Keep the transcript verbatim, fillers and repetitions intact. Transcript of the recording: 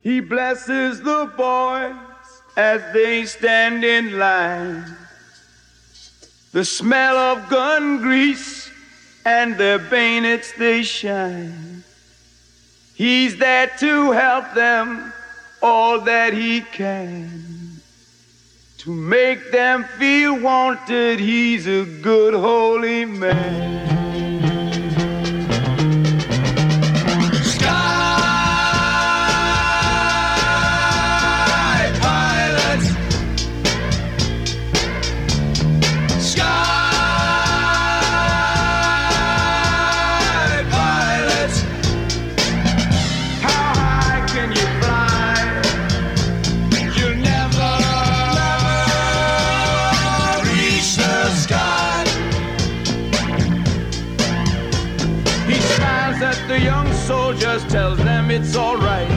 He blesses the boys as they stand in line. The smell of gun grease and their bayonets they shine. He's there to help them all that he can. To make them feel wanted, he's a good holy man. The young soldiers tells them it's all right.